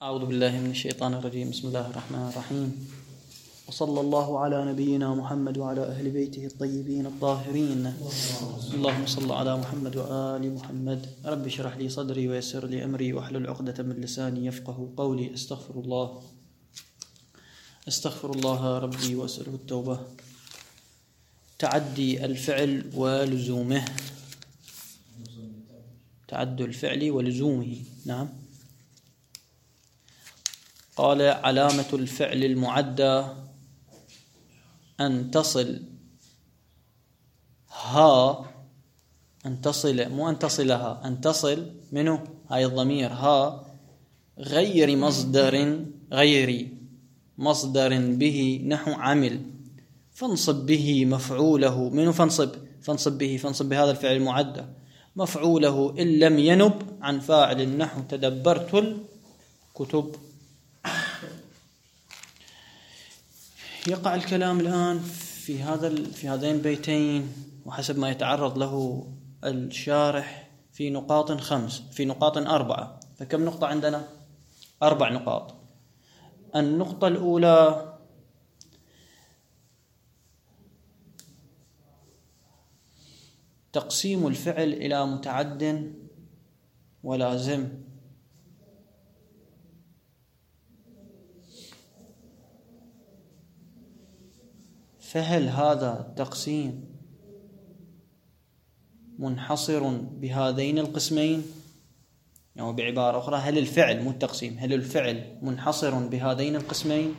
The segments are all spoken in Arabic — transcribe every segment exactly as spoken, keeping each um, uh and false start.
أعوذ بالله من الشيطان الرجيم. بسم الله الرحمن الرحيم، وصلى الله على نبينا محمد وعلى أهل بيته الطيبين الطاهرين. اللهم صل على محمد وآل محمد. رب اشرح لي صدري ويسر لي أمري واحلل عقدة من لساني يفقه قولي. استغفر الله استغفر الله ربي وأسأله التوبة. تعدي الفعل ولزومه. تعدي الفعل ولزومه. نعم. قال: علامة الفعل المعدى أن تصل ها أن تصل مو أن تصلها أن تصل منه هاي الضمير ها غير مصدر غير مصدر به نحو عمل، فانصب به مفعوله منه فانصب فانصب به فانصب بهذا الفعل المعدى مفعوله إن لم ينب عن فاعل نحو تدبرت الكتب. يقع الكلام الآن في هذا في هذين البيتين وحسب ما يتعرض له الشارح في نقاط خمس في نقاط أربعة. فكم نقطة عندنا؟ أربع نقاط. النقطة الأولى: تقسيم الفعل إلى متعد ولازم. فهل هذا التقسيم منحصر بهذين القسمين؟ يعني بعبارة أخرى، هل الفعل مو التقسيم هل الفعل منحصر بهذين القسمين؟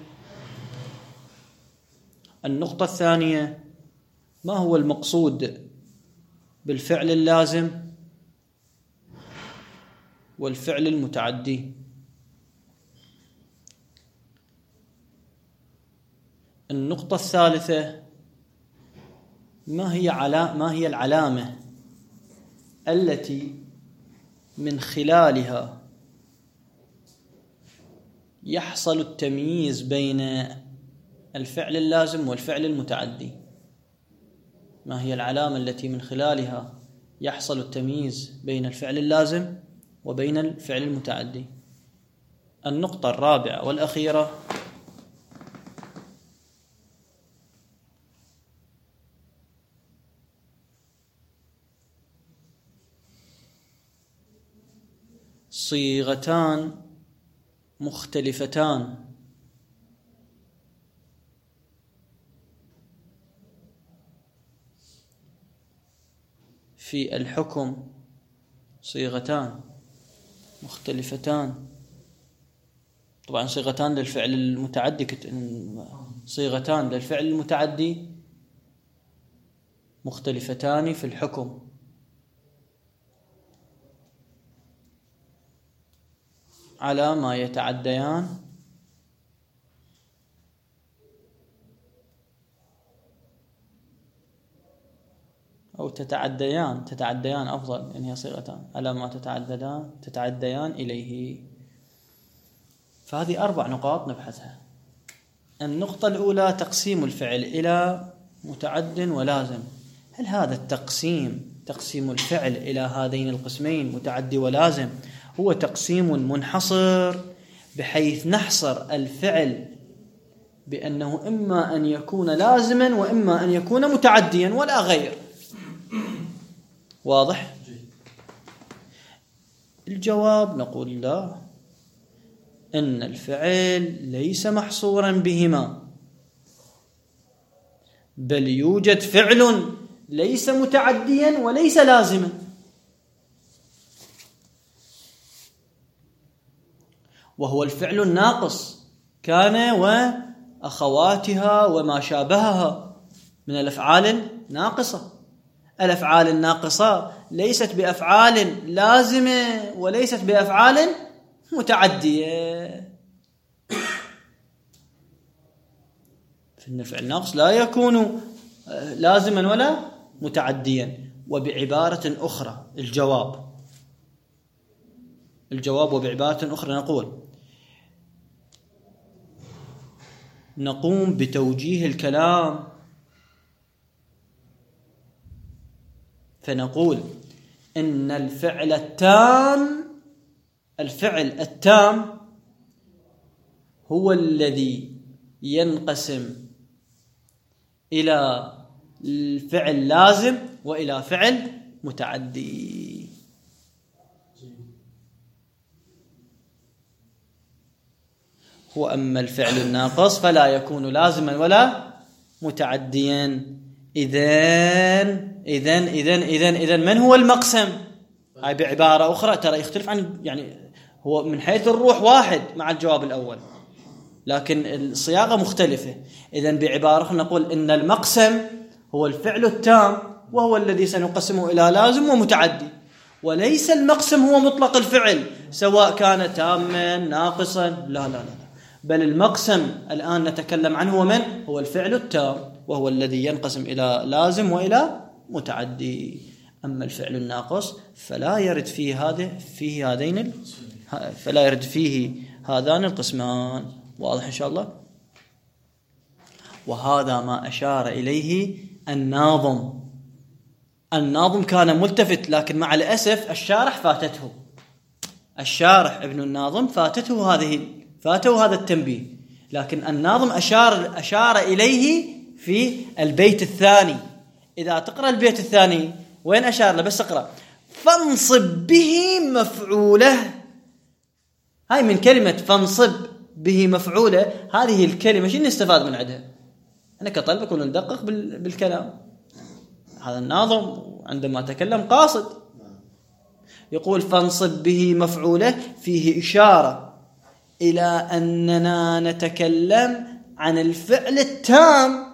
النقطة الثانية: ما هو المقصود بالفعل اللازم والفعل المتعدي؟ النقطة الثالثة: ما هي علا ما هي العلامة التي من خلالها يحصل التمييز بين الفعل اللازم والفعل المتعدي؟ ما هي العلامة التي من خلالها يحصل التمييز بين الفعل اللازم وبين الفعل المتعدي؟ النقطة الرابعة والأخيرة: صيغتان مختلفتان في الحكم صيغتان مختلفتان طبعا صيغتان للفعل المتعدي صيغتان للفعل المتعدي مختلفتان في الحكم. على ما يتعديان أو تتعديان تتعديان أفضل، يعني هي صيغتان على ما تتعددان تتعديان إليه. فهذه أربع نقاط نبحثها. النقطة الأولى: تقسيم الفعل إلى متعد ولازم. هل هذا التقسيم تقسيم الفعل إلى هذين القسمين متعدي ولازم هو تقسيم منحصر بحيث نحصر الفعل بأنه إما أن يكون لازما وإما أن يكون متعديا ولا غير؟ واضح؟ الجواب: نقول لا، إن الفعل ليس محصورا بهما، بل يوجد فعل ليس متعديا وليس لازما. وهو الفعل الناقص كان وأخواتها وما شابهها من الأفعال الناقصة. الأفعال الناقصة ليست بأفعال لازمة وليست بأفعال متعدية. فإن الفعل الناقص لا يكون لازما ولا متعديا. وبعبارة أخرى الجواب الجواب وبعبارة أخرى نقول نقوم بتوجيه الكلام فنقول إن الفعل التام الفعل التام هو الذي ينقسم إلى الفعل لازم وإلى فعل متعدي. هو أما الفعل الناقص فلا يكون لازما ولا متعديا. إذن إذن إذن إذن إذن من هو المقسم؟ هاي بعبارة أخرى ترى يختلف عن، يعني هو من حيث الروح واحد مع الجواب الأول لكن الصياغة مختلفة. إذن بعبارة أخرى نقول إن المقسم هو الفعل التام وهو الذي سنقسمه إلى لازم ومتعدي، وليس المقسم هو مطلق الفعل سواء كان تاما ناقصا، لا لا لا، بل المقسم الآن نتكلم عنه ومن هو الفعل التام وهو الذي ينقسم إلى لازم وإلى متعدي. أما الفعل الناقص فلا يرد فيه هذا فيه هذين فلا يرد فيه هذان القسمان. واضح إن شاء الله؟ وهذا ما أشار إليه الناظم. الناظم كان ملتفت لكن مع الأسف الشارح فاتته، الشارح ابن الناظم فاتته هذه فاته هذا التنبيه، لكن الناظم أشار أشار إليه في البيت الثاني. إذا تقرأ البيت الثاني وين أشار له؟ بس اقرأ فانصب به مفعوله. هاي من كلمة فانصب به مفعوله، هذه الكلمة شنو نستفاد من عندها؟ أنا كطلبة كنا ندقق بالكلام. هذا الناظم عندما تكلم قاصد، يقول فانصب به مفعوله، فيه إشارة إلى أننا نتكلم عن الفعل التام.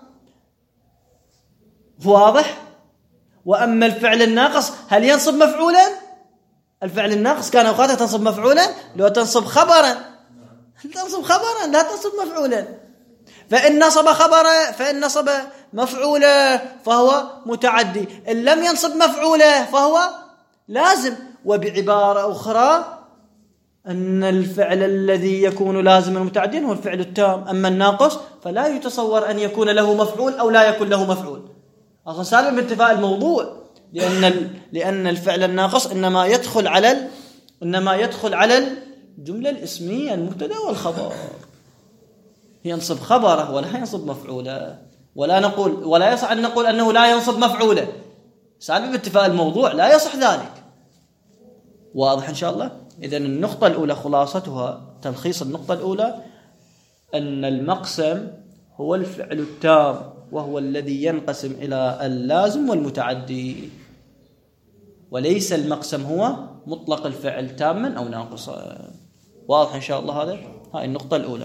واضح؟ وأما الفعل الناقص هل ينصب مفعولا؟ الفعل الناقص كان أوقاتها تنصب مفعولا، لو تنصب خبرا تنصب خبرا لا تنصب مفعولا. فإن نصب خبرا فإن نصب مفعولا فهو متعدي، إن لم ينصب مفعولا فهو لازم. وبعبارة أخرى أن الفعل الذي يكون لازما متعديا هو الفعل التام، أما الناقص فلا يتصور أن يكون له مفعول أو لا يكون له مفعول. أصلا سالم بانتفاء الموضوع، لأن لأن الفعل الناقص إنما يدخل على ال... إنما يدخل على الجملة الاسمية المبتدأ والخبر، ينصب خبره ولا ينصب مفعوله، ولا نقول ولا يصح أن نقول أنه لا ينصب مفعوله. سالم بانتفاء الموضوع لا يصح ذلك. واضح إن شاء الله؟ إذن النقطة الأولى خلاصتها تلخيص النقطة الأولى أن المقسم هو الفعل التام وهو الذي ينقسم إلى اللازم والمتعدي، وليس المقسم هو مطلق الفعل تاما أو ناقصا. واضح إن شاء الله هذا؟ هاي النقطة الأولى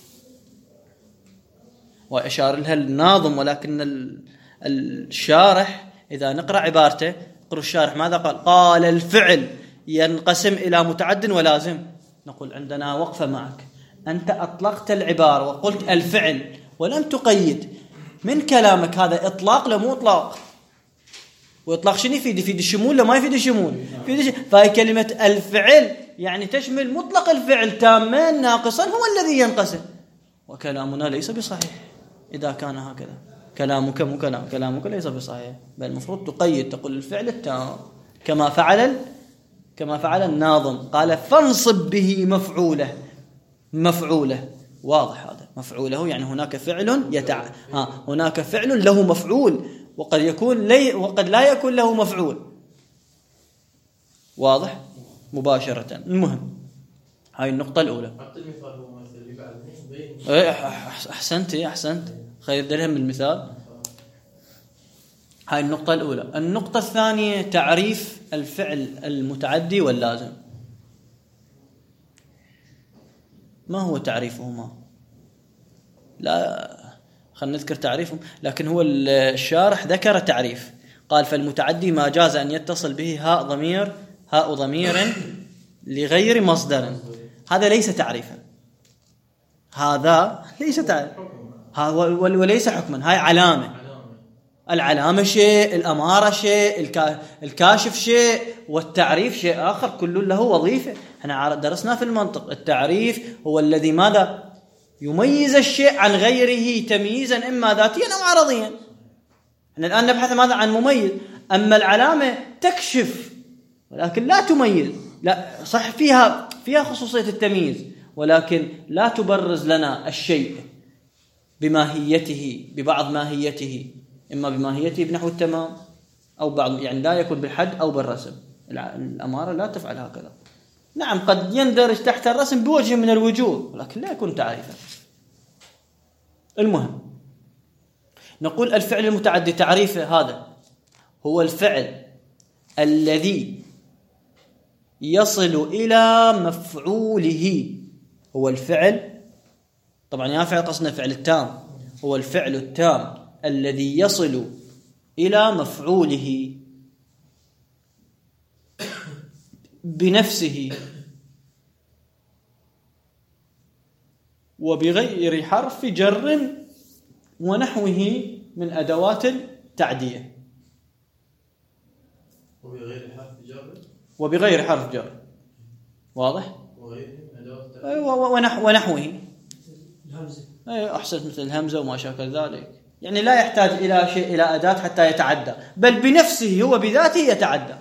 وأشار لها الناظم، ولكن الشارح إذا نقرأ عبارته نقرأ الشارح ماذا قال؟ قال الفعل ينقسم إلى متعد ولازم. نقول عندنا وقفة معك، أنت أطلقت العبارة وقلت الفعل ولم تقيد. من كلامك هذا إطلاق لمو إطلاق، وإطلاق شنو يفيد؟ يفيد الشمول لما يفيد الشمول؟ يفيد. فهي كلمة الفعل يعني تشمل مطلق الفعل تاما ناقصا هو الذي ينقسم، وكلامنا ليس بصحيح إذا كان هكذا. كلامك مو كلام كلامك ليس بصحيح، بل المفروض تقيد، تقول الفعل التام كما فعل كما فعل الناظم، قال فانصب به مفعوله. مفعوله واضح هذا، مفعوله يعني هناك فعل يتع ها هناك فعل له مفعول، وقد يكون لي وقد لا يكون له مفعول. واضح مباشرة. المهم هاي النقطة الأولى. ايه احسنت احسنت خير درهم من المثال. هاي النقطة الأولى. النقطة الثانية تعريف الفعل المتعدي واللازم. ما هو تعريفهما؟ لا خلينا نذكر تعريفهم، لكن هو الشارح ذكر تعريف، قال فالمتعدي ما جاز أن يتصل به هاء ضمير هاء ضمير لغير مصدر. هذا ليس تعريفا، هذا ليس تعريف، وليس حكما. هاي علامة، العلامة شيء، الأمارة شيء، الكاشف شيء، والتعريف شيء آخر، كل له وظيفة. احنا درسنا في المنطق التعريف هو الذي ماذا يميز الشيء عن غيره تمييزا إما ذاتيا أو عرضيا. احنا الآن نبحث ماذا عن مميز. أما العلامة تكشف ولكن لا تميز، لا صح فيها فيها خصوصية التمييز، ولكن لا تبرز لنا الشيء بماهيته ببعض ماهيته، إما بماهيته بنحو التمام أو بعض، يعني لا يكون بالحد أو بالرسم. الأمارة لا تفعل هكذا. نعم قد يندرج تحت الرسم بوجه من الوجوه، ولكن لا يكون تعريفا. المهم نقول الفعل المتعدي تعريفه هذا هو الفعل الذي يصل إلى مفعوله. هو الفعل، طبعا يا فعل قصدنا فعل التام، هو الفعل التام الذي يصل إلى مفعوله بنفسه وبغير حرف جر ونحوه من أدوات التعدية. وبغير حرف جر وبغير حرف جر واضح؟ وغير أدوات التعدية. أيوة ونحو ونحوه الهمزة. أيوة أحسنت، مثل الهمزة وما شاكل ذلك. يعني لا يحتاج إلى شيء إلى أداة حتى يتعدى، بل بنفسه هو بذاته يتعدى.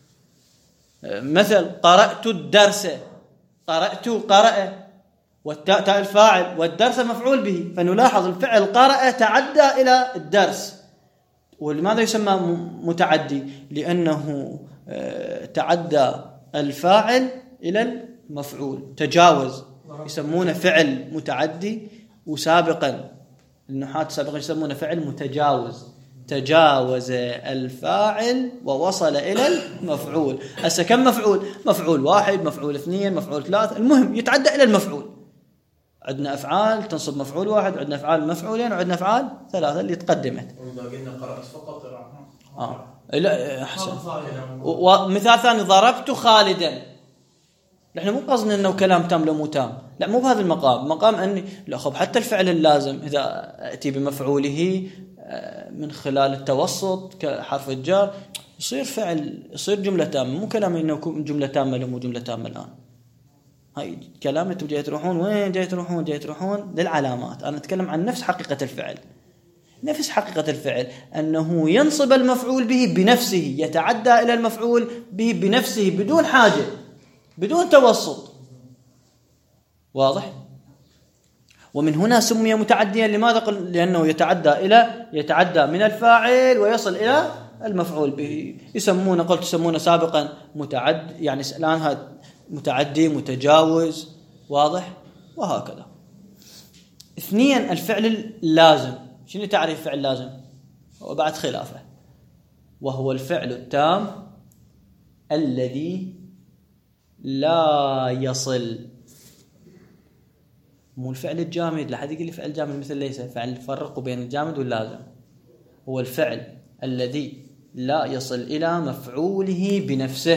مثل قرأت الدرس، قرأت قرأ، والتاء تاء الفاعل والدرس مفعول به، فنلاحظ الفعل قرأ تعدى إلى الدرس. ولماذا يسمى متعدي؟ لأنه تعدى الفاعل إلى المفعول، تجاوز، يسمونه فعل متعدي. وسابقا النحاة سابقا يسمونه فعل متجاوز، تجاوز الفاعل ووصل إلى المفعول. هسه كم مفعول؟ مفعول واحد، مفعول اثنين، مفعول ثلاث، المهم يتعدى إلى المفعول. عندنا أفعال تنصب مفعول واحد، وعندنا أفعال مفعولين، وعندنا أفعال ثلاثة اللي تقدمت. وإذا قلنا قرأت فقط آه لا أحسن. ومثال ثاني ضربت خالدا. نحن مو قصدنا إنه كلام تام لو مو تام، لا مو بهذا المقام. مقام أني لا خب حتى الفعل اللازم إذا أتي بمفعوله من خلال التوسط كحرف الجر يصير فعل، يصير جملة تامة، مو كلام إنه يكون جملة تامة لو مو جملة تامة الآن. هاي كلام انتم جاي تروحون وين، جاي تروحون جاي تروحون للعلامات. انا اتكلم عن نفس حقيقة الفعل. نفس حقيقة الفعل أنه ينصب المفعول به بنفسه، يتعدى إلى المفعول به بنفسه بدون حاجة، بدون توسط. واضح؟ ومن هنا سمي متعديا. لماذا؟ قل لأنه يتعدى إلى يتعدى من الفاعل ويصل إلى المفعول به. يسمونه، قلت يسمونه سابقا متعد، يعني الآن هذا متعدي متجاوز. واضح؟ وهكذا. اثنين الفعل اللازم. شنو تعريف فعل لازم؟ وبعد خلافه. وهو الفعل التام الذي لا يصل. مو الفعل الجامد، لا حد يقول لي فعل جامد مثل ليس. فعل فرقوا بين الجامد واللازم. هو الفعل الذي لا يصل إلى مفعوله بنفسه.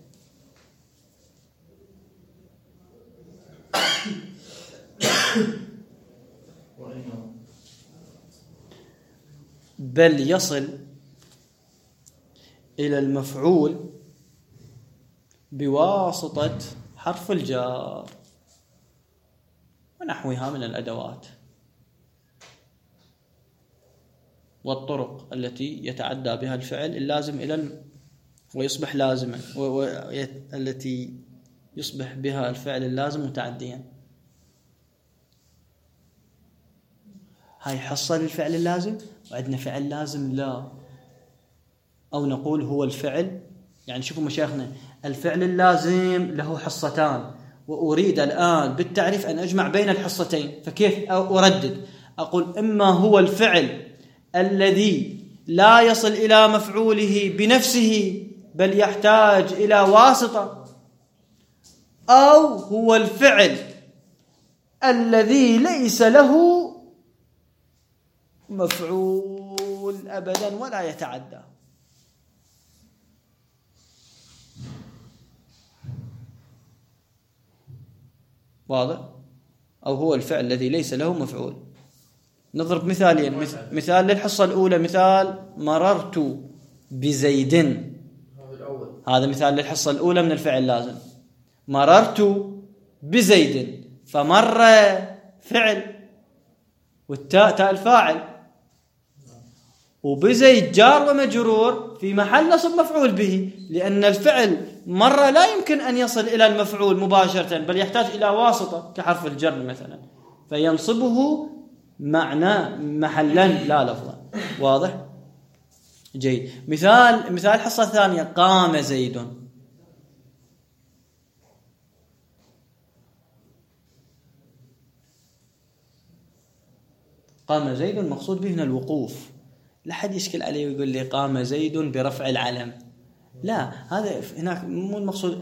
بل يصل إلى المفعول بواسطة حرف الجار ونحوها من الأدوات والطرق التي يتعدى بها الفعل اللازم إلى الم... ويصبح لازما، والتي يصبح بها الفعل اللازم متعديا. هاي حصة للفعل اللازم. وعندنا فعل لازم لا، أو نقول هو الفعل. يعني شوفوا مشايخنا، الفعل اللازم له حصتان، وأريد الآن بالتعريف أن أجمع بين الحصتين. فكيف أردد؟ أقول إما هو الفعل الذي لا يصل إلى مفعوله بنفسه بل يحتاج إلى واسطة، أو هو الفعل الذي ليس له مفعول أبدا ولا يتعدى. واضح؟ أو هو الفعل الذي ليس له مفعول. نضرب مثالين. مثال للحصة الأولى، مثال مررت بزيد. هذا مثال للحصة الأولى من الفعل اللازم. مررت بزيد، فمر فعل والتاء تاء الفاعل، وبزيد جار ومجرور في محل نصب مفعول به، لأن الفعل مرة لا يمكن أن يصل إلى المفعول مباشرة، بل يحتاج إلى واسطة كحرف الجر مثلا، فينصبه معنى محلا لا لفظا. واضح؟ جيد. مثال مثال الحصة الثانية: قام زيد. قام زيد المقصود به هنا الوقوف. لا حد يشكل عليه ويقول لي قام زيد برفع العلم، لا، هذا هناك مو المقصود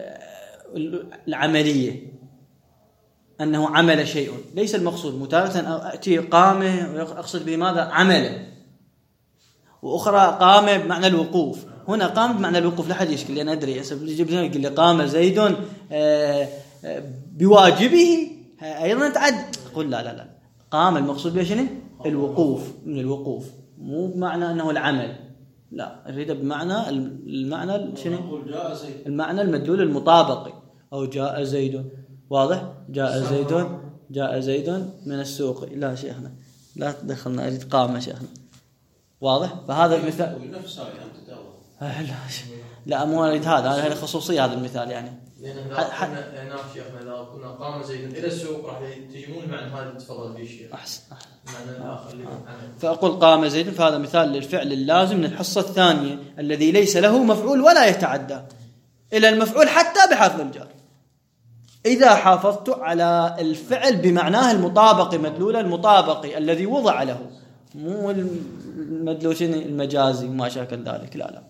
العملية أنه عمل شيء، ليس المقصود. متارة أتي قامه وأقصد به ماذا؟ عمله. وأخرى قام بمعنى الوقوف. هنا قام بمعنى الوقوف، لا حد يشكل، لأن أدري يقول لي قام زيد بواجبه أيضا تعد، أقول لا لا لا، قام المقصود به شنو؟ الوقوف، من الوقوف، مو بمعنى أنه العمل، لا، أريد بمعنى المعنى شنو؟ المعنى المدلول المطابقي، أو جاء زيد. واضح؟ جاء زيد، جاء زيد من السوق. لا شيخنا، لا تدخلنا، أريد قام شيخنا. واضح؟ فهذا المثال لا لا مو أريد هذا، هذا خصوصية هذا المثال يعني. هنا شيخنا إذا كنا قام زيد إلى السوق راح تجيبون المعنى هذا اللي تفضل به الشيخ. أحسن. معنى الآخر اللي فأقول قام زيد، فهذا مثال للفعل اللازم من الحصة الثانية الذي ليس له مفعول ولا يتعدى إلى المفعول حتى بحرف الجر. إذا حافظت على الفعل بمعناه المطابق، مدلول المطابق الذي وضع له، مو المدلول المجازي وما شاكل ذلك، لا لا.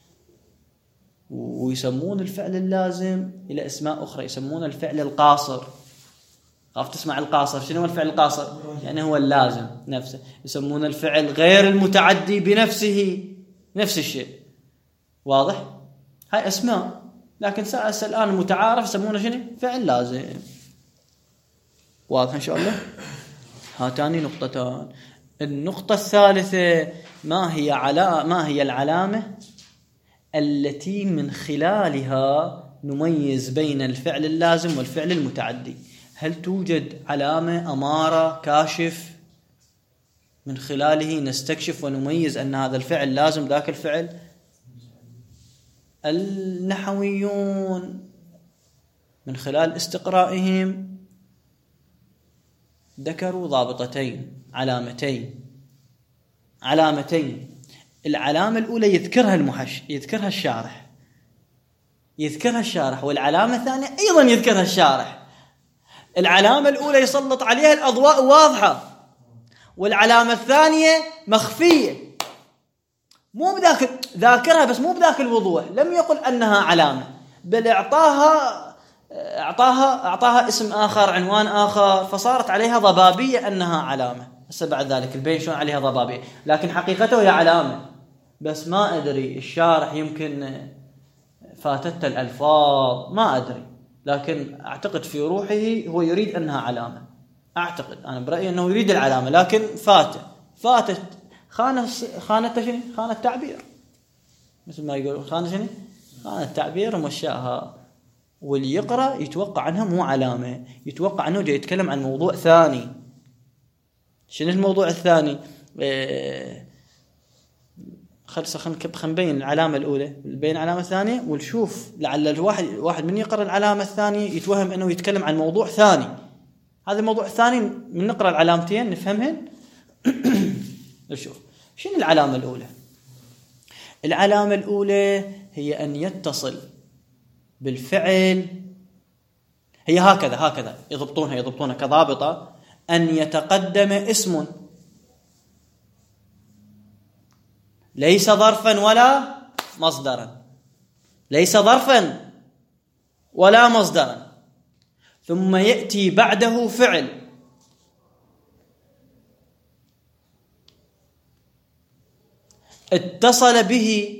ويسمون الفعل اللازم إلى أسماء أخرى، يسمون الفعل القاصر. خاف تسمع القاصر، شنو هو الفعل القاصر؟ يعني هو اللازم نفسه. يسمون الفعل غير المتعدي بنفسه، نفس الشيء. واضح؟ هاي أسماء، لكن سأس الآن متعارف يسمونه شنو؟ فعل لازم. واضح إن شاء الله؟ هاتان نقطتان. النقطة الثالثة: ما هي علا ما هي العلامة التي من خلالها نميز بين الفعل اللازم والفعل المتعدي؟ هل توجد علامة، أمارة، كاشف من خلاله نستكشف ونميز أن هذا الفعل لازم ذاك الفعل؟ النحويون من خلال استقرائهم ذكروا ضابطتين، علامتين علامتين العلامة الأولى يذكرها المحش يذكرها الشارح يذكرها الشارح والعلامة الثانية أيضا يذكرها الشارح. العلامة الأولى يسلط عليها الأضواء واضحة، والعلامة الثانية مخفية، مو بذاك ذاكرها بس مو بذاك الوضوح. لم يقل أنها علامة، بل أعطاها أعطاها أعطاها اسم آخر، عنوان آخر، فصارت عليها ضبابية أنها علامة. هسه بعد ذلك البين شلون عليها ضبابية، لكن حقيقته هي علامة. بس ما أدري الشارح يمكن فاتت الألفاظ، ما أدري، لكن أعتقد في روحه هو يريد أنها علامة. أعتقد أنا برأيي أنه يريد العلامة، لكن فاتت فاتت خانة خانة شنو؟ خانة التعبير، مثل ما يقول خانة شنو؟ خانة التعبير ومشاها. واللي يقرأ يتوقع عنها مو علامة، يتوقع أنه جاي يتكلم عن موضوع ثاني. شنو الموضوع الثاني؟ إيه خلص خلينا نبين العلامة الأولى، نبين العلامة الثانية، ونشوف لعل الواحد واحد من يقرأ العلامة الثانية يتوهم أنه يتكلم عن موضوع ثاني. هذا الموضوع الثاني من نقرأ العلامتين نفهمهن. نشوف شنو العلامة الأولى. العلامة الأولى هي أن يتصل بالفعل، هي هكذا هكذا يضبطونها يضبطونها كضابطة، أن يتقدم اسم ليس ظرفا ولا مصدرا، ليس ظرفا ولا مصدرا، ثم يأتي بعده فعل اتصل به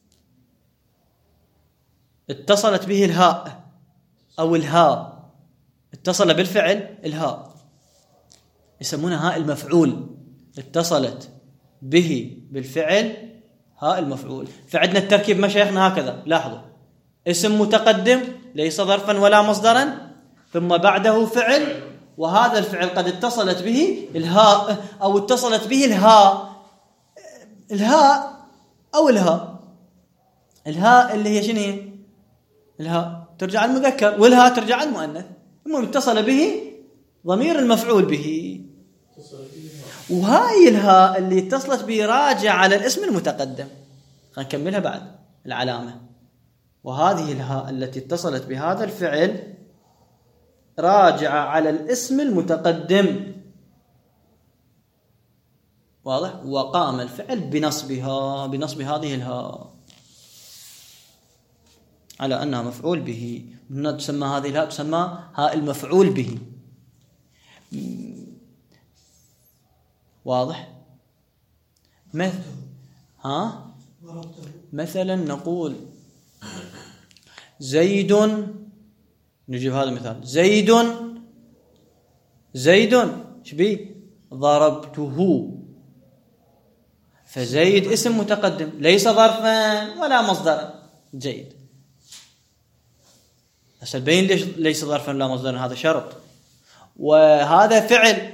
اتصلت به الهاء أو الهاء، اتصل بالفعل الهاء، يسمونها هاء المفعول، اتصلت به بالفعل هاء المفعول. فعندنا التركيب مشايخنا هكذا، لاحظوا: اسم متقدم ليس ظرفا ولا مصدرا، ثم بعده فعل، وهذا الفعل قد اتصلت به الهاء أو اتصلت به الهاء الهاء أو الهاء الهاء اللي هي شنو؟ الهاء ترجع المذكر والهاء ترجع المؤنث. المهم اتصل به ضمير المفعول به، وهاي الهاء اللي اتصلت به راجع على الاسم المتقدم. خلينا نكملها بعد العلامة. وهذه الهاء التي اتصلت بهذا الفعل راجعة على الاسم المتقدم، واضح؟ وقام الفعل بنصبها، بنصب هذه الهاء على أنها مفعول به. تسمى هذه الهاء تسمى هاء المفعول به. واضح؟ مثل ها مثلا نقول زيد، نجيب هذا المثال، زيد زيد شبيه ضربته. فزيد اسم متقدم ليس ظرفا ولا مصدرا. جيد. هسه بين ليش ليس ظرفا ولا مصدرا، هذا شرط. وهذا فعل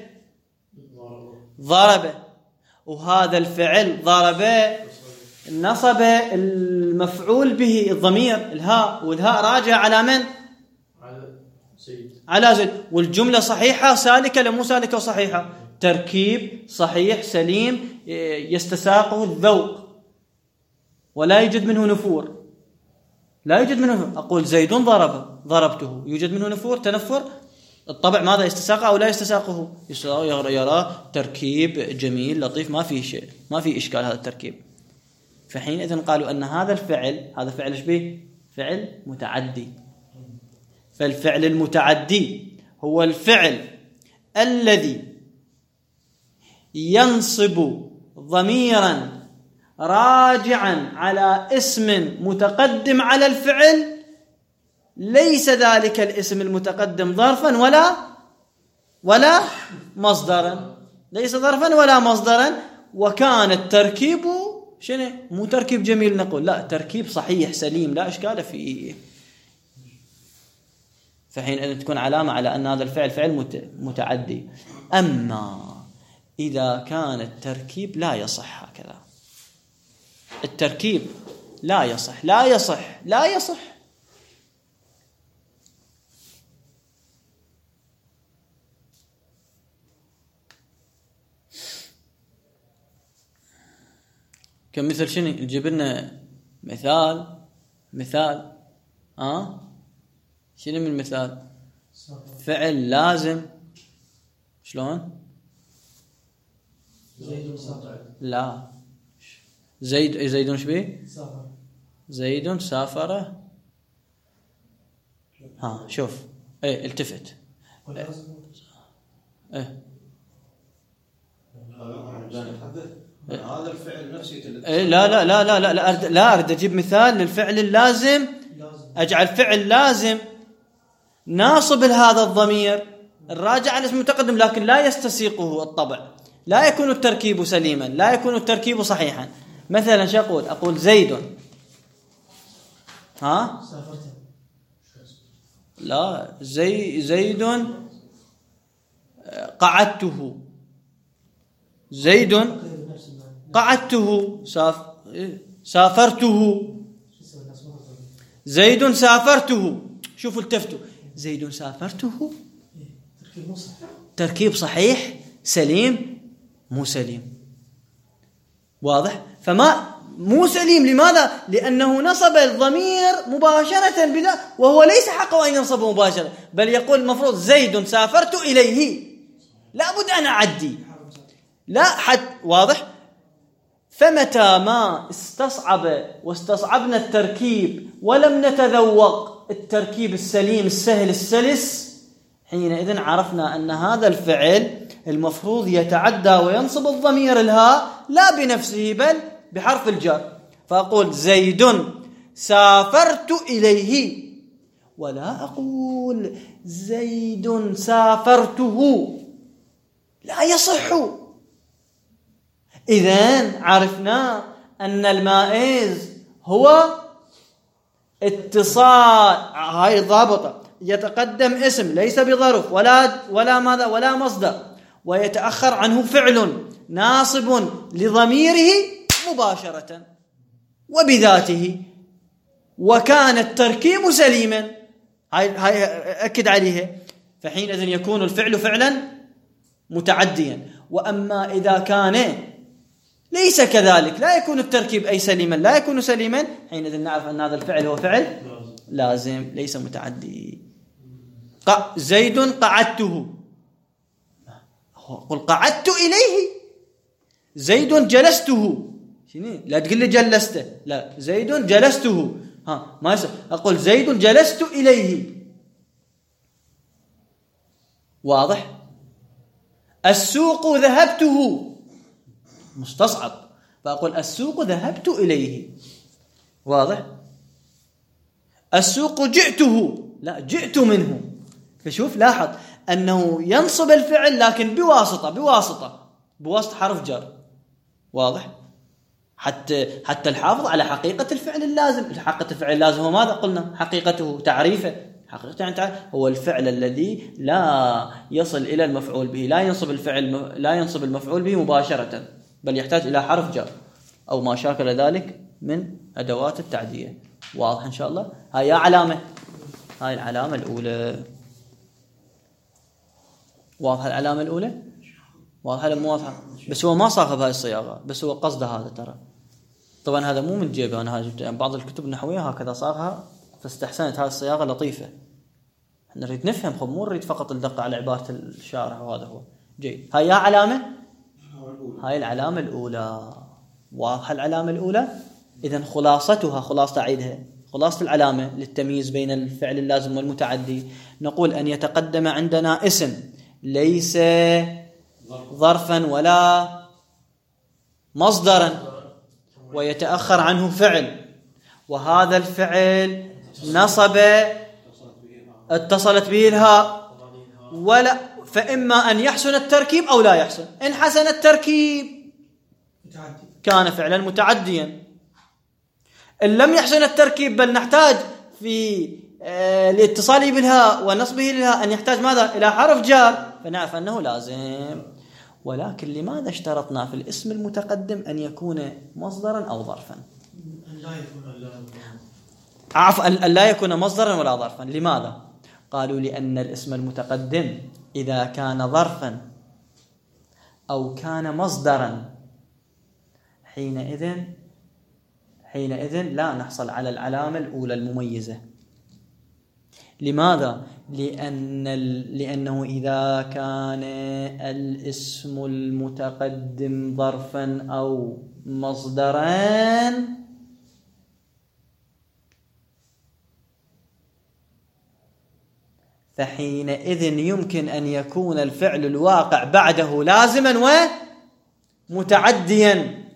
ضرب، وهذا الفعل ضرب نصب المفعول به الضمير الهاء، والهاء راجع على من؟ على زيد. على زيد. والجملة صحيحة سالكة لمو سالكة وصحيحة؟ تركيب صحيح سليم يستساقه الذوق ولا يوجد منه نفور. لا يوجد منه نفور. أقول زيد ضرب ضربته، يوجد منه نفور تنفر؟ الطبع ماذا يستساقه أو لا يستساقه؟ يرى تركيب جميل لطيف، ما فيه شيء، ما فيه إشكال هذا التركيب. فحينئذ قالوا أن هذا الفعل، هذا فعل إيش به؟ فعل متعدي. فالفعل المتعدي هو الفعل الذي ينصب ضميرا راجعا على اسم متقدم على الفعل، ليس ذلك الاسم المتقدم ظرفا ولا ولا مصدرا، ليس ظرفا ولا مصدرا. وكان التركيب شنو؟ مو تركيب جميل نقول، لا، تركيب صحيح سليم لا إشكال فيه. فحين تكون علامة على أن هذا الفعل فعل متعدي. أما إذا كان التركيب لا يصح هكذا، التركيب لا يصح لا يصح لا يصح كمثل شنو؟ نجيب لنا مثال مثال ها شنو من مثال؟ فعل لازم. شلون؟ زيد سافر. لا، زيد زيد ايش بيه؟ سافر. زيد سافر. ها شوف، ايه التفت. ايه, إيه. هذا الفعل نفسه. إيه لا لا لا لا لا لا أرد, لا أرد أجيب مثال للفعل اللازم، أجعل فعل لازم ناصب لهذا الضمير الراجع على اسم متقدم، لكن لا يستسيقه الطبع، لا يكون التركيب سليما، لا يكون التركيب صحيحا. مثلا شو أقول؟ أقول زيد ها لا زي زيد قعدته، زيد قعدته، ساف سافرته، زيد سافرته. شوفوا التفتوا، زيد سافرته تركيب صحيح سليم مو سليم. واضح؟ فما مو سليم. لماذا؟ لأنه نصب الضمير مباشرة بلا، وهو ليس حقه أن ينصب مباشرة، بل يقول المفروض زيد سافرت إليه، لا بد أن أعدي، لا حد. واضح؟ فمتى ما استصعب واستصعبنا التركيب ولم نتذوق التركيب السليم السهل السلس، حينئذ عرفنا أن هذا الفعل المفروض يتعدى وينصب الضمير الهاء لا بنفسه بل بحرف الجر. فأقول زيد سافرت إليه، ولا أقول زيد سافرته، لا يصح. إذن عرفنا أن المائز هو اتصال، هاي ضابطة، يتقدم اسم ليس بظرف ولا ولا ماذا ولا مصدر، ويتأخر عنه فعل ناصب لضميره مباشرة وبذاته. وكان التركيب سليما، هاي هاي أكد عليها، فحينئذ يكون الفعل فعلا متعديا. وأما إذا كان ليس كذلك، لا يكون التركيب أي سليما، لا يكون سليما، حينئذ نعرف أن هذا الفعل هو فعل لازم ليس متعدي. زيد قعدته، قل قعدت إليه. زيد جلسته، لا تقول لي جلسته، لا، زيد جلسته، ها ما يصير أقول زيد جلست إليه. واضح؟ السوق ذهبته، مستصعب، فأقول السوق ذهبت إليه. واضح؟ السوق جئته، لا، جئت منه. فشوف لاحظ أنه ينصب الفعل لكن بواسطة بواسطة بواسطة حرف جر. واضح؟ حتى حتى الحافظ على حقيقة الفعل اللازم. حقيقة الفعل اللازم هو ماذا قلنا؟ حقيقته تعريفه، حقيقته يعني هو الفعل الذي لا يصل إلى المفعول به، لا ينصب الفعل لا ينصب المفعول به مباشرة، بل يحتاج إلى حرف جر أو ما شاكل ذلك من أدوات التعدية. واضح إن شاء الله؟ هاي علامة، هاي العلامة الأولى. واضحة العلامة الأولى؟ واضحة ولا مو واضحة؟ بس هو ما صاغها بهاي الصياغة، بس هو قصده هذا ترى. طبعا هذا مو من جيبه، أنا هذا يعني بعض الكتب النحوية هكذا صاغها، فاستحسنت هاي الصياغة لطيفة. احنا نريد نفهم، خب مو نريد فقط الدقة على عبارة الشارح، وهذا هو جيد. هاي علامة، هاي العلامة الأولى. واضحة العلامة الأولى؟ إذن خلاصتها، خلاصة أعيدها، خلاصة العلامة للتمييز بين الفعل اللازم والمتعدي، نقول أن يتقدم عندنا اسم ليس ظرفا ولا مصدرا، ويتأخر عنه فعل، وهذا الفعل نصب اتصلت به الهاء، ولا فإما أن يحسن التركيب أو لا يحسن. إن حسن التركيب كان فعلا متعديا، إن لم يحسن التركيب بل نحتاج في آه لاتصاله بالهاء ونصبه للهاء أن يحتاج ماذا؟ إلى حرف جار، فنعرف أنه لازم. ولكن لماذا اشترطنا في الاسم المتقدم أن يكون مصدرا أو ظرفا؟ عفوا، أن لا يكون مصدرا ولا ظرفا. لماذا؟ قالوا لأن الاسم المتقدم إذا كان ظرفا أو كان مصدرا حينئذ حينئذ لا نحصل على العلامة الأولى المميزة. لماذا؟ لأن لأنه إذا كان الاسم المتقدم ظرفا أو مصدرا فحينئذ يمكن أن يكون الفعل الواقع بعده لازما ومتعديا.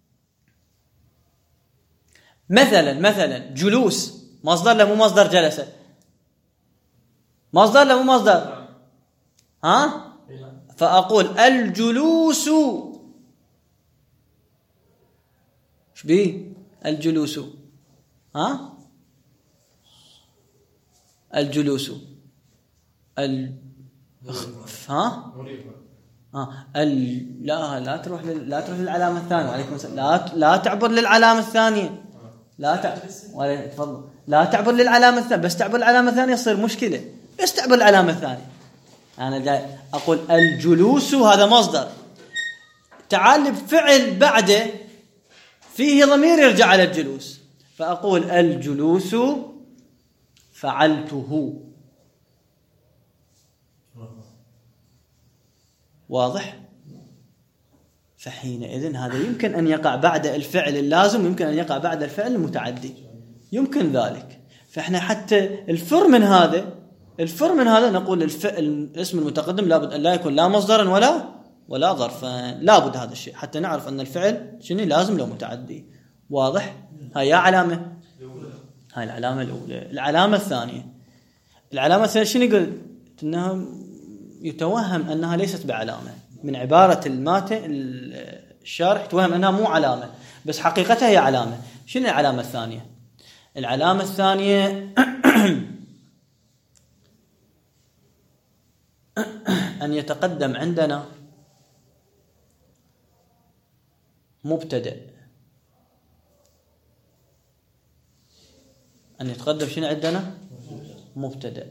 مثلا مثلا جلوس مصدر لا مو مصدر جلس؟ مصدر لا مو مصدر؟ ها؟ فأقول الجلوس، ايش بيه الجلوس؟ ها؟ الجلوس ال ها؟ ها ال... لا لا تروح لل... لا تروح للعلامة الثانية. وعليكم السلام. لا لا تعبر للعلامة الثانية. لا ت... ولا تفضل. لا تعبر للعلامة الثانية، بس تعبر للعلامة الثانية يصير مشكلة. بس تعبر للعلامة الثانية. أنا جاي أقول الجلوس هذا مصدر، تعال بفعل بعده فيه ضمير يرجع على الجلوس، فأقول الجلوس فعلته. واضح؟ فحينئذ هذا يمكن أن يقع بعد الفعل اللازم، يمكن أن يقع بعد الفعل المتعدي، يمكن ذلك. فإحنا حتى الفر من هذا الفر من هذا نقول الفعل الاسم المتقدم لابد أن لا يكون لا مصدرا ولا ولا ظرفا، لابد هذا الشيء حتى نعرف أن الفعل شنو لازم لو متعدي. واضح؟ هاي علامة، هاي العلامة الأولى. العلامة الثانية، العلامة الثانية شنو يقول؟ أنها يتوهم أنها ليست بعلامة من عبارة الماتن الشارح، يتوهم أنها مو علامة بس حقيقتها هي علامة. شنو العلامة الثانية؟ العلامة الثانية أن يتقدم عندنا مبتدأ أن يتقدم شنو عندنا؟ مبتدأ،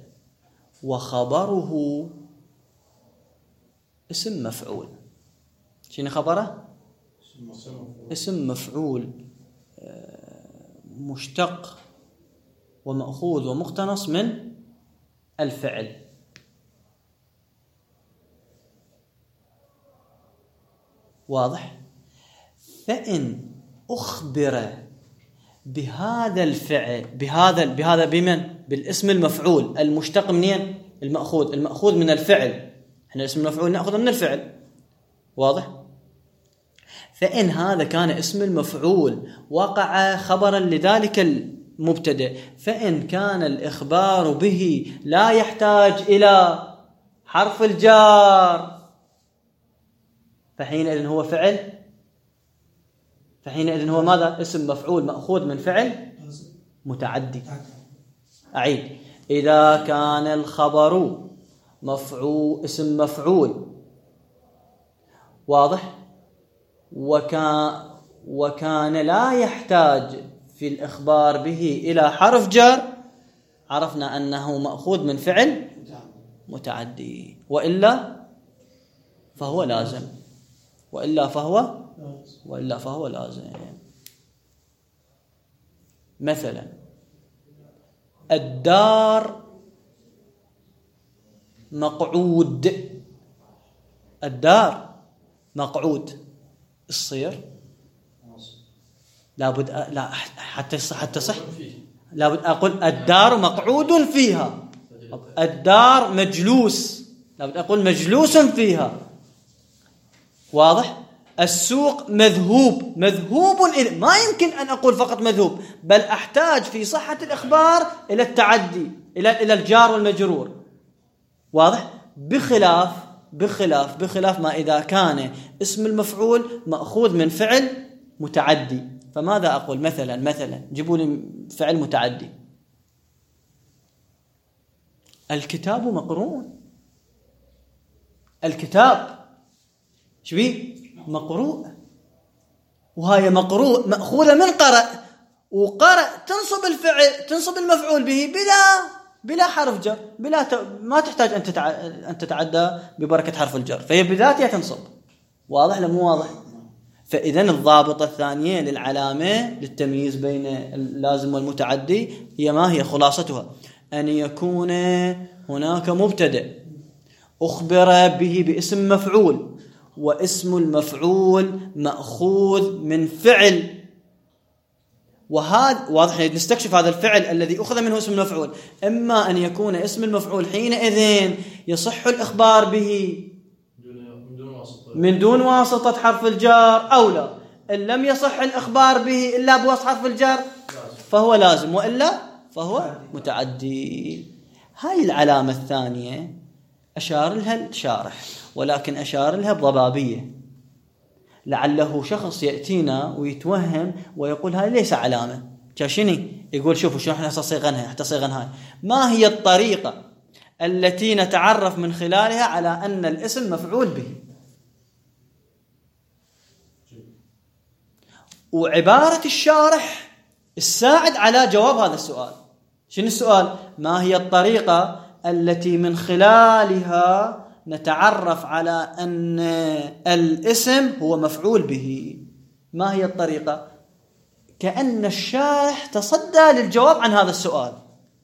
وخبره اسم مفعول. شنو خبره؟ اسم مفعول مشتق ومأخوذ ومقتنص من الفعل. واضح؟ فإن أخبر بهذا الفعل بهذا بهذا بمن؟ بالاسم المفعول المشتق منين؟ المأخوذ المأخوذ من الفعل. احنا اسم المفعول نأخذه من الفعل. واضح؟ فإن هذا كان اسم المفعول وقع خبرا لذلك المبتدأ، فإن كان الإخبار به لا يحتاج إلى حرف الجار فحينئذ هو فعل فحينئذ هو ماذا؟ اسم مفعول مأخوذ من فعل متعدي. أعيد: إذا كان الخبر مفعول اسم مفعول واضح وكان وكان لا يحتاج في الإخبار به إلى حرف جر، عرفنا أنه مأخوذ من فعل متعدي، وإلا فهو لازم وإلا فهو وإلا فهو لازم. مثلا الدار مقعود، الدار مقعود، الصير لابد أ... لا حتى حتى صح لابد أقول الدار مقعود فيها، الدار مجلوس لابد أقول مجلوس فيها. واضح؟ السوق مذهوب مذهوب إلى، ما يمكن أن أقول فقط مذهوب، بل أحتاج في صحة الإخبار إلى التعدي إلى إلى الجار والمجرور. واضح؟ بخلاف بخلاف بخلاف ما إذا كان اسم المفعول مأخوذ من فعل متعدي. فماذا أقول؟ مثلا مثلا جيبوا لي فعل متعدي. الكتاب مقرون، الكتاب شبيه مقروء، وهي مقروء مأخوذة من قرأ، وقرأ تنصب الفعل تنصب المفعول به بلا بلا حرف جر، بلا ت... ما تحتاج أن تتع... أن تتعدى ببركة حرف الجر، فهي بذاتها تنصب. واضح ولا مو واضح؟ فإذا الضابطة الثانية للعلامة للتمييز بين اللازم والمتعدي هي ما هي؟ خلاصتها أن يكون هناك مبتدأ أخبر به باسم مفعول، واسم المفعول مأخوذ من فعل، وهذا واضح. نستكشف هذا الفعل الذي أخذ منه اسم المفعول، إما أن يكون اسم المفعول حينئذ يصح الإخبار به من دون واسطة حرف الجار، أو لا، إن لم يصح الإخبار به إلا بواسطة حرف الجار فهو لازم، وإلا فهو متعدي. هاي العلامة الثانية أشار لها الشارح، ولكن أشار لها بضبابية، لعله شخص يأتينا ويتوهم ويقول هاي ليس علامة كاشني، يقول شوفوا شو احنا صيغناها حتى صيغناها. ما هي الطريقة التي نتعرف من خلالها على أن الاسم مفعول به؟ وعبارة الشارح الساعد على جواب هذا السؤال. شنو السؤال؟ ما هي الطريقة التي من خلالها نتعرف على أن الاسم هو مفعول به؟ ما هي الطريقة؟ كأن الشارح تصدى للجواب عن هذا السؤال.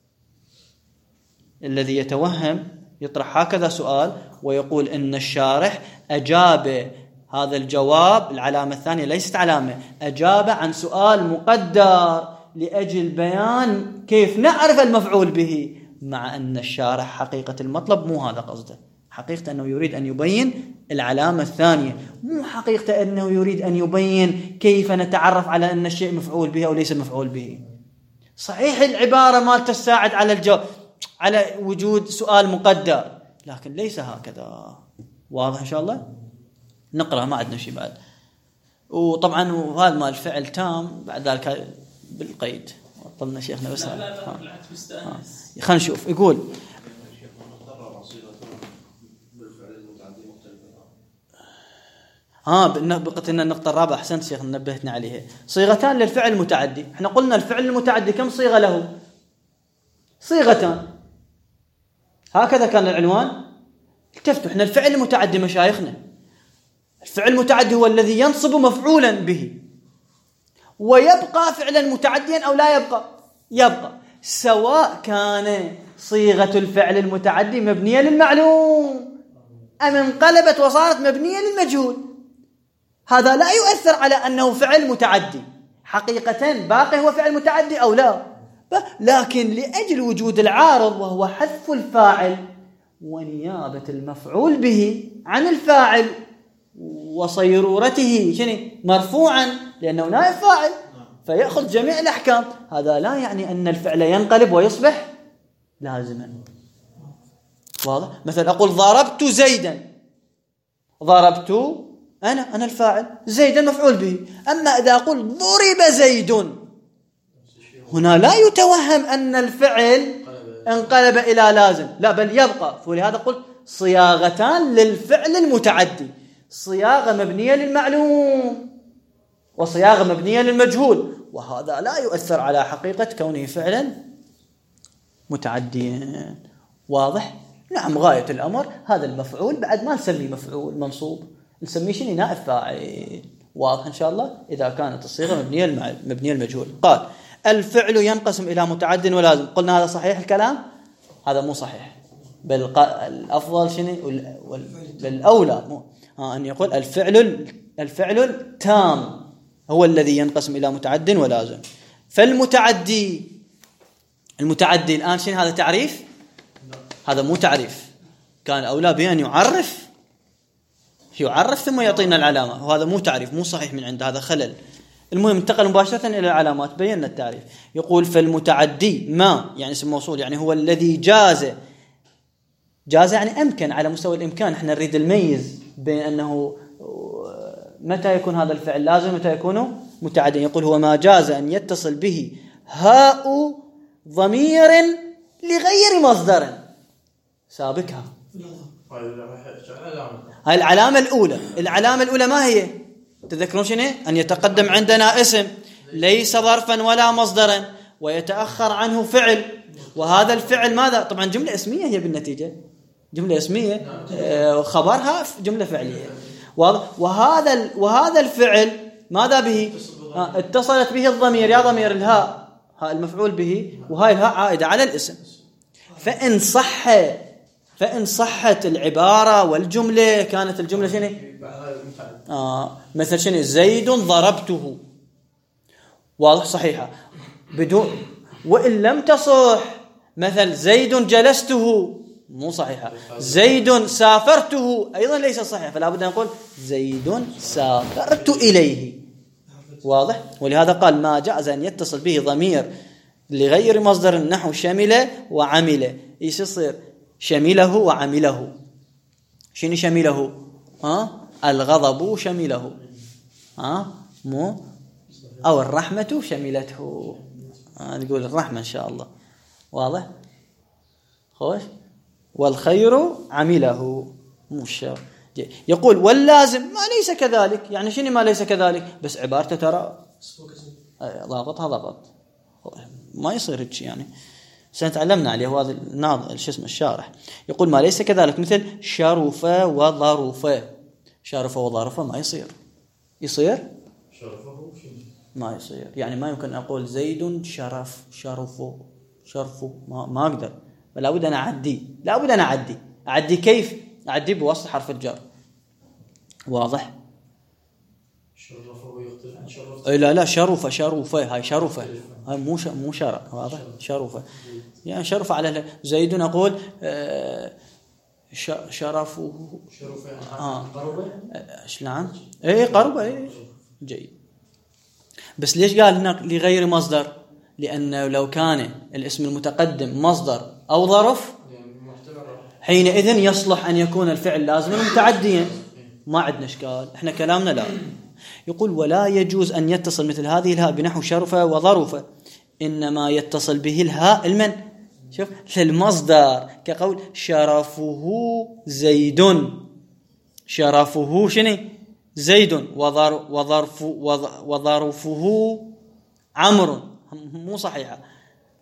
الذي يتوهم يطرح هكذا سؤال ويقول إن الشارح أجاب هذا الجواب، العلامة الثانية ليست علامة، أجاب عن سؤال مقدر لأجل بيان كيف نعرف المفعول به، مع أن الشارح حقيقة المطلب مو هذا قصده. حقيقة أنه يريد أن يبين العلامة الثانية، مو حقيقة أنه يريد أن يبين كيف نتعرف على أن الشيء مفعول به أو ليس مفعول به. صحيح العبارة ما تساعد على الجواب على وجود سؤال مقدر، لكن ليس هكذا. واضح إن شاء الله؟ نقرأ، ما عندنا شيء بعد. وطبعا وهذا ما الفعل تام بعد ذلك بالقيد. طلنا شيخنا بس. لا لا لا بالعكس مستانس. خلينا نشوف. يقول ها بقت لنا النقطة الرابعة. أحسنت شيخ، نبهتنا عليها. صيغتان للفعل المتعدي. احنا قلنا الفعل المتعدي كم صيغة له؟ صيغتان. هكذا كان العنوان. التفتوا احنا الفعل المتعدي مشايخنا، الفعل المتعدي هو الذي ينصب مفعولا به، ويبقى فعلا متعديا أو لا يبقى، يبقى سواء كان صيغة الفعل المتعدي مبنية للمعلوم أم انقلبت وصارت مبنية للمجهول. هذا لا يؤثر على أنه فعل متعدي، حقيقة باقي هو فعل متعدي أو لا، لكن لأجل وجود العارض وهو حذف الفاعل ونيابة المفعول به عن الفاعل وصيرورته شنو مرفوعا لأنه نائب فاعل فيأخذ جميع الأحكام، هذا لا يعني أن الفعل ينقلب ويصبح لازما. واضح؟ مثلا أقول ضربت زيدا، ضربت أنا أنا الفاعل، زيدا مفعول به. أما إذا أقول ضرب زيد، هنا لا يتوهم أن الفعل انقلب إلى لازم، لا بل يبقى. ولهذا قلت صياغتان للفعل المتعدي، صياغة مبنية للمعلوم وصياغة مبنية للمجهول، وهذا لا يؤثر على حقيقة كونه فعلا متعديا. واضح؟ نعم. غاية الأمر هذا المفعول بعد ما نسميه مفعول منصوب، نسميه شنو نائب فاعل. واضح إن شاء الله إذا كانت الصيغة مبنية مبنية المجهول. قال الفعل ينقسم إلى متعد ولازم. قلنا هذا صحيح الكلام؟ هذا مو صحيح، بل الأفضل شنو والأولى أن يقول الفعل الفعل التام هو الذي ينقسم إلى متعد ولازم. فالمتعدي المتعدي الآن شنو هذا تعريف؟ هذا مو تعريف، كان أولى بأن يعرف يعرف ثم يعطينا العلامة، وهذا مو تعريف، مو صحيح من عند، هذا خلل. المهم انتقل مباشرة إلى العلامات، بينا التعريف. يقول فالمتعدي ما يعني اسم موصول، يعني هو الذي جاز جاز يعني أمكن على مستوى الإمكان. احنا نريد الميز بين أنه متى يكون هذا الفعل لازم متى يكون متعدي. يقول هو ما جاز أن يتصل به هاء ضمير لغير مصدر سابقها. هاي العلامة الأولى. العلامة الأولى ما هي؟ تذكرون شنو؟ أن يتقدم عندنا اسم ليس ظرفا ولا مصدرا ويتأخر عنه فعل، وهذا الفعل ماذا؟ طبعا جملة اسمية هي بالنتيجة، جملة اسمية خبرها جملة فعلية. وهذا وهذا الفعل ماذا به؟ اتصلت به الضمير، يا ضمير الهاء، هاء المفعول به، وهاي الهاء عائدة على الاسم. فإن صح فإن صحت العبارة والجملة كانت الجملة شنو؟ آه مثل شنو؟ زيد ضربته، واضح صحيحة بدون. وإن لم تصح مثل زيد جلسته، مو صحيحة. زيد سافرته أيضا ليس صحيح، فلا بد أن نقول زيد سافرت إليه. واضح؟ ولهذا قال ما جاز أن يتصل به ضمير لغير مصدر نحو شمل وعمل. إيش يصير؟ شمله وعمله. شنو شمله؟ ها؟ الغضب شمله، ها؟ مو أو الرحمة شملته. ها نقول الرحمة إن شاء الله. واضح؟ خوش. والخير عمله، مو الشر. يقول واللازم ما ليس كذلك. يعني شنو ما ليس كذلك؟ بس عبارته ترى ضابطها ضبط، ما يصير هيك يعني. سنتعلمنا عليه هذا الناظر شو اسمه الشارح. يقول ما ليس كذلك مثل شرف وظرف. شرف وظرف ما يصير. يصير ما يصير، يعني ما يمكن أقول زيد شرف شرف شرف، ما, ما أقدر، فلا بد أن أعدي. لا بد أن أعدي. أعدي كيف؟ أعدي بواسطة حرف الجر. واضح؟ شرفه يختلف عن شرف. أي لا لا شرف شرف هاي شرفة، هاي مو ش... مو شرف. واضح؟ شرفة يعني شرف على زيد نقول آه ش... شرفه شرف يعني آه. قربة. ايش نعم؟ اي قربة. اي جيد. بس ليش قال هناك لغير مصدر؟ لأنه لو كان الاسم المتقدم مصدر أو ظرف حينئذ يصلح أن يكون الفعل لازما متعديا، ما عندنا إشكال. إحنا كلامنا لا. يقول ولا يجوز أن يتصل مثل هذه الهاء بنحو شرفة وظرفة، إنما يتصل به الهاء المن شوف للمصدر، كقول شرفه زيد. شرفه شنو؟ زيد. وظر وظرف وظرفه عمرو، مو صحيحة.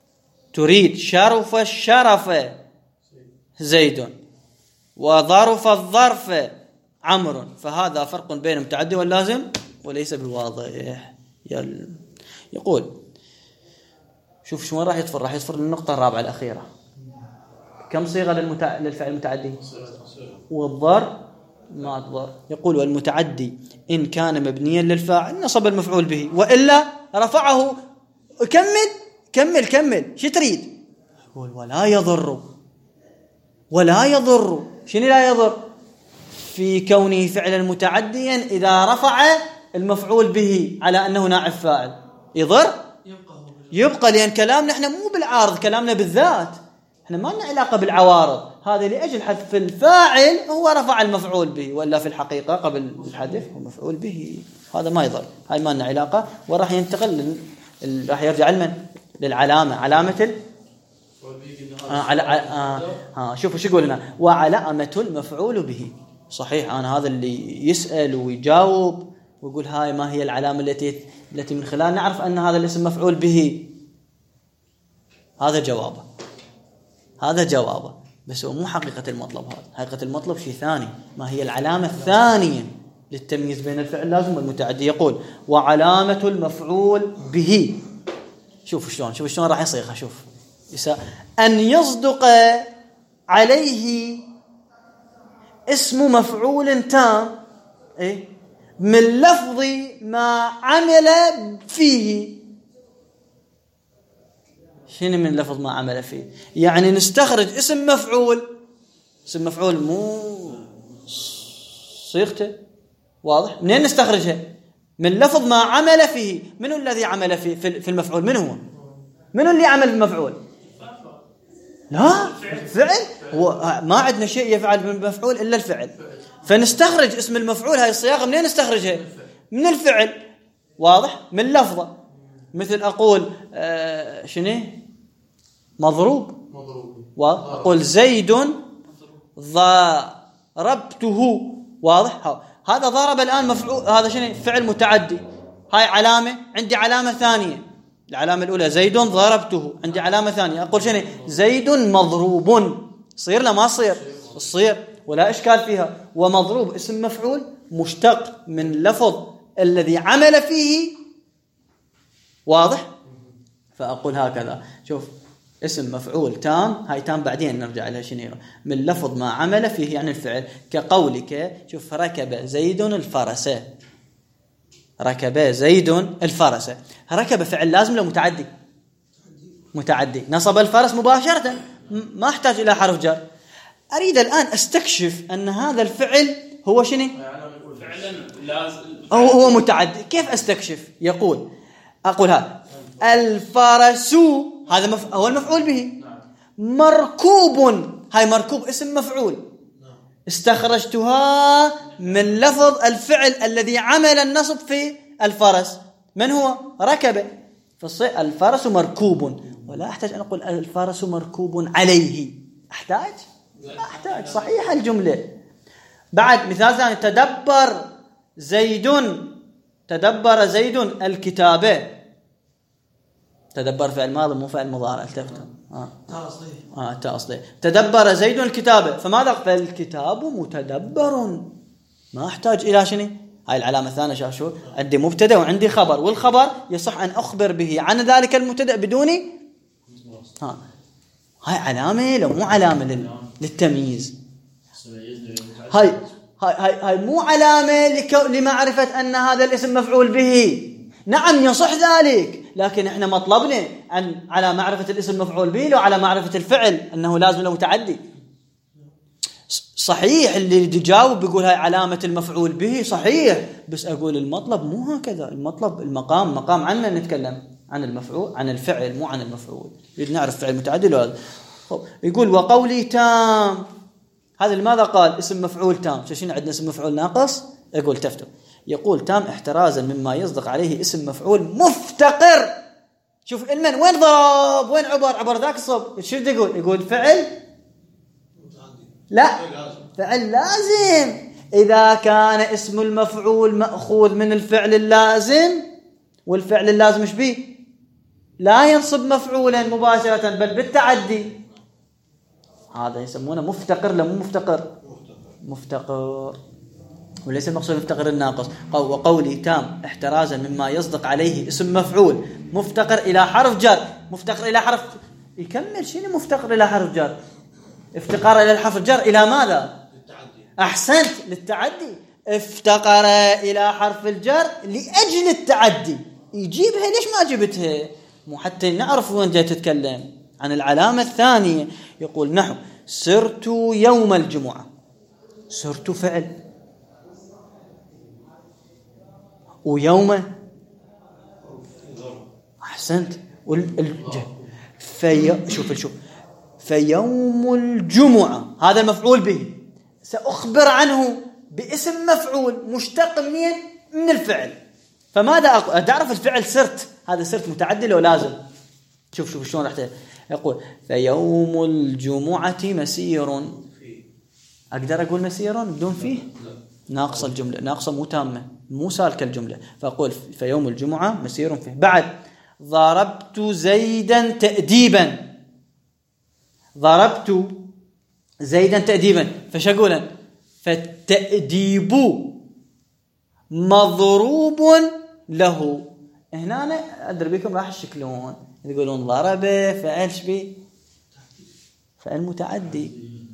تريد شرف الشرف زيد وظرف الظرف عمرو، فهذا فرق بين المتعدي واللازم وليس بواضح. يقول شوف شو راح يطفر، راح يطفر للنقطة الرابعة الأخيرة. كم صيغة للمتع... للفعل المتعدي؟ والضر ما الضر. يقول والمتعدي إن كان مبنيا للفاعل نصب المفعول به، وإلا رفعه. كمل كمل كمل شو تريد؟ يقول ولا يضر. ولا يضر شنو لا يضر؟ في كونه فعلا متعديا إذا رفع المفعول به على أنه نائب فاعل يضر؟ يبقى، لأن كلامنا احنا مو بالعارض، كلامنا بالذات، احنا ما لنا علاقة بالعوارض. هذا لأجل حذف الفاعل هو رفع المفعول به، ولا في الحقيقة قبل الحذف هو مفعول به، هذا ما يضر، هاي ما لنا علاقة. وراح ينتقل لل... راح يرجع لمن؟ للعلامة، علامة ال... آه على آه آه شوفوا شو يقول هنا، وعلامة المفعول به. صحيح أنا هذا اللي يسأل ويجاوب ويقول هاي ما هي العلامة التي التي من خلال نعرف أن هذا الاسم مفعول به. هذا جوابه، هذا جوابه، بس هو مو حقيقة المطلب. هذا حقيقة المطلب شيء ثاني. ما هي العلامة الثانية للتمييز بين الفعل اللازم والمتعدي؟ يقول وعلامة المفعول به. شوف شلون، شوف شلون راح يصيغها. شوف أن يصدق عليه اسم مفعول تام إيه؟ من لفظ ما عمل فيه. شنو من لفظ ما عمل فيه؟ يعني نستخرج اسم مفعول، اسم مفعول مو صيغته واضح، منين نستخرجها؟ من لفظ ما عمل فيه. من الذي عمل فيه في المفعول؟ من هو؟ من اللي عمل المفعول؟ لا فعل، هو ما عندنا شيء يفعل بالمفعول إلا الفعل، فنستخرج اسم المفعول. هاي الصياغة منين نستخرجها؟ من الفعل واضح، من لفظه. مثل أقول آه شنو مضروب، وأقول زيد ضربته واضح. هذا ضرب الآن مفعول، هذا شنو؟ فعل متعدي. هاي علامة، عندي علامة ثانية. العلامة الأولى زيد ضربته، عندي علامة ثانية أقول شنو؟ زيد مضروب. صير لا ما صير؟ الصير ولا إشكال فيها. ومضروب اسم مفعول مشتق من لفظ الذي عمل فيه واضح. فأقول هكذا شوف اسم مفعول تام، هاي تام بعدين نرجع لها شنو من لفظ ما عمل فيه يعني الفعل. كقولك شوف ركب زيد الفرس، ركب زيد الفرس. ركب فعل لازم لو متعدي؟ متعدي. نصب الفرس مباشرة، ما احتاج إلى حرف جر. أريد الآن أستكشف أن هذا الفعل هو شنو؟ فعلا لازم أو هو متعدي. كيف أستكشف؟ يقول أقول ها الفرس هذا مف... هو المفعول به. مركوب، هاي مركوب اسم مفعول، استخرجتها من لفظ الفعل الذي عمل النصب في الفرس. من هو؟ ركب. الفرس مركوب، ولا أحتاج أن أقول الفرس مركوب عليه. أحتاج؟ لا أحتاج. صحيح الجملة. بعد مثال ثاني، تدبر زيد، تدبر زيد الكتابة. تدبر فعل ماضي مو فعل مضارع، التفتوا اه تا اصلي اه تا اصلي. تدبر زيد الكتابة، فماذا؟ فالكتاب متدبر. ما احتاج الى شنو؟ هاي العلامة الثانية. شاف شو عندي؟ مبتدا وعندي خبر، والخبر يصح ان اخبر به عن ذلك المبتدا بدون ها. هاي علامة لو مو علامة لل... للتمييز. هاي هاي هاي, هاي مو علامة لكو... لمعرفة ان هذا الاسم مفعول به. نعم يصح ذلك، لكن احنا مطلبنا عن على معرفة الاسم مفعول به لو على معرفة الفعل انه لازم له متعدي. صحيح اللي يجاوب بيقول هاي علامة المفعول به صحيح، بس اقول المطلب مو هكذا. المطلب المقام مقام عنا نتكلم عن المفعول، عن الفعل مو عن المفعول. يريد نعرف فعل متعدي لو يقول وقولي تام. هذا لماذا قال اسم مفعول تام؟ شو عندنا اسم مفعول ناقص؟ يقول تفتوا. يقول تام احترازا مما يصدق عليه اسم مفعول مفتقر. شوف المن وين ضرب وين عبر عبر ذاك الصوب. شو يقول؟ يقول فعل لا فعل لازم. إذا كان اسم المفعول مأخوذ من الفعل اللازم، والفعل اللازم ايش بيه؟ لا ينصب مفعولا مباشرة بل بالتعدي، هذا يسمونه مفتقر. لا مو مفتقر، مفتقر، وليس المقصود مفتقر الناقص. وقولي تام احترازا مما يصدق عليه اسم مفعول مفتقر إلى حرف جر. مفتقر إلى حرف، يكمل شنو مفتقر إلى حرف جر؟ افتقار إلى الحرف الجر إلى ماذا؟ للتعدي. أحسنت، للتعدي. افتقر إلى حرف الجر لأجل التعدي. يجيبها ليش ما جبتها؟ مو حتى نعرف وين جاي تتكلم عن العلامة الثانية. يقول نحو سرت يوم الجمعة. سرت فعل، ويوم أحسنت والج... في... شوف شوف فيوم الجمعة هذا المفعول به، سأخبر عنه باسم مفعول مشتق منين؟ من الفعل. فماذا أقول؟ تعرف الفعل سرت، هذا سرت متعدي لو لازم. شوف شوف شلون راح يقول فيوم الجمعة مسير. أقدر أقول مسير بدون فيه؟ ناقص الجملة، ناقصة مو تامة، مو سالكة الجملة. فأقول فيوم الجمعة مسير فيه. بعد ضربت زيدا تأديبا. ضربت زيدا تأديبا، فش أقول؟ فالتأديب مضروب له. هنا أنا أدري بكم راح الشكلون يقولون ضرب فعل شبي؟ فعل متعدي.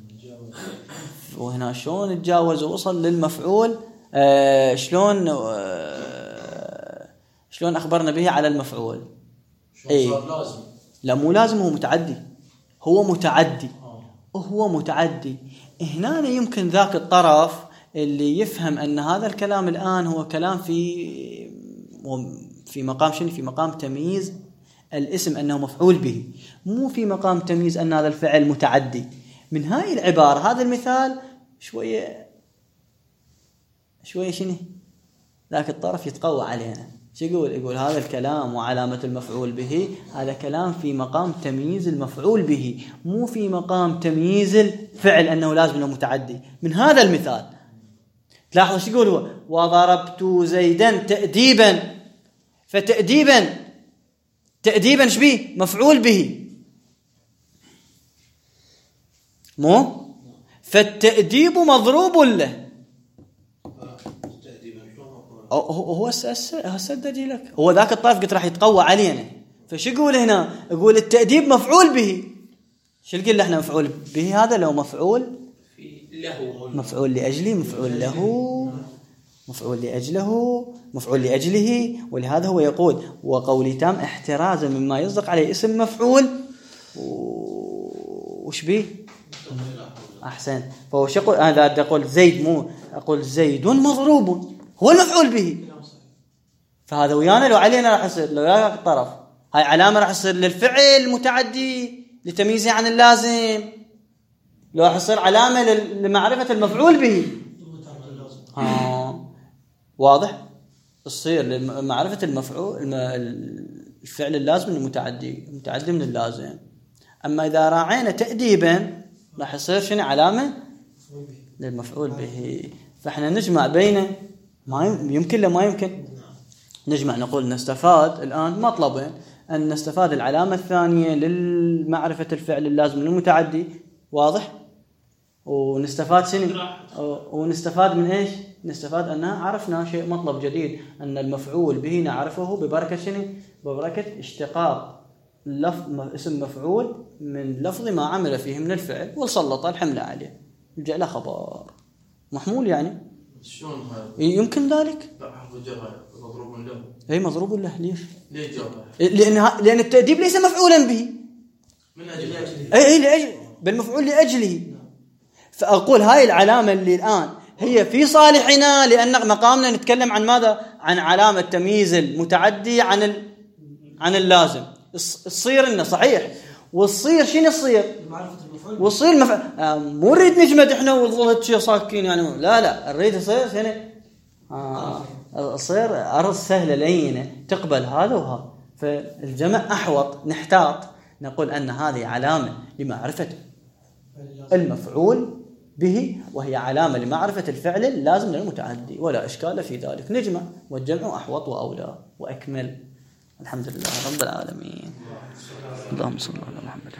وهنا شلون تجاوز ووصل للمفعول؟ آه شلون آه شلون أخبرنا به على المفعول؟ اي لازم. لا مو لازم، هو متعدي، هو متعدي، هو متعدي. هنا يمكن ذاك الطرف اللي يفهم أن هذا الكلام الآن هو كلام في في مقام شنو؟ في مقام تمييز الاسم أنه مفعول به، مو في مقام تمييز أن هذا الفعل متعدي. من هاي العبارة هذا المثال شوية شوية شنو ذاك الطرف يتقوى علينا. شو يقول؟ يقول هذا الكلام وعلامة المفعول به هذا كلام في مقام تمييز المفعول به، مو في مقام تمييز الفعل أنه لازم أنه متعدي. من هذا المثال تلاحظوا شو يقول هو وضربت زيدا تأديبا. فتأديبا تأديبا شبيه؟ مفعول به، مو فالتأديب مضروب له. هو هسه اجي لك، هو ذاك الطرف قلت راح يتقوى علينا. فش يقول هنا؟ يقول التأديب مفعول به. شو نقول احنا مفعول به؟ هذا لو مفعول له، مفعول لأجله، مفعول له، مفعول لأجله، مفعول لأجله. ولهذا هو يقول وقولي تام احترازا مما يصدق عليه اسم مفعول وش بيه؟ أحسن. فهو شو يقول؟ أنا أقول زيد، مو أقول زيد مضروب، هو المفعول به. فهذا ويانا لو علينا راح يصير لو ذاك الطرف هاي علامة راح يصير للفعل متعدي لتمييزه عن اللازم، لو راح يصير علامة لمعرفة المفعول به. آه. واضح؟ تصير لمعرفة المفعول الفعل اللازم من المتعدي، المتعدي من اللازم. أما إذا راعينا تأديبا راح يصير شنو؟ علامة للمفعول به. فإحنا نجمع بينه، ما يمكن لا ما يمكن نجمع. نقول نستفاد الآن مطلبين، أن نستفاد العلامة الثانية للمعرفة الفعل اللازم للمتعدي، واضح؟ ونستفاد شنو؟ ونستفاد من إيش؟ نستفاد أنها عرفنا شيء مطلب جديد، أن المفعول به نعرفه ببركة شنو؟ ببركة اشتقاق لفظ اسم مفعول من لفظ ما عمل فيه من الفعل وسلط الحمل عليه، جعله خبر محمول. يعني شلون هذا؟ يمكن ذلك. حرف الجر مضروب له. اي مضروب له. ليش؟ ليش جابه؟ لان لان التأديب ليس مفعولا به من اجل اي اي لاجل بالمفعول لاجله. فاقول هاي العلامه اللي الان هي في صالحنا، لان مقامنا نتكلم عن ماذا؟ عن علامه تمييز المتعدي عن ال... عن اللازم. الصير لنا صحيح، والصير شنو الصير؟ والصير مف... آه مو نريد نجمد احنا والظهر شيء صاكين يعني، لا لا نريد الصير هنا آه الصير ارض سهله لينه تقبل هذا وهذا. فالجمع احوط، نحتاط نقول ان هذه علامه لمعرفه المفعول به، وهي علامه لمعرفه الفعل اللازم للمتعدي، ولا اشكال في ذلك. نجمع، والجمع احوط واولى واكمل. الحمد لله رب العالمين. اللهم صل على محمد.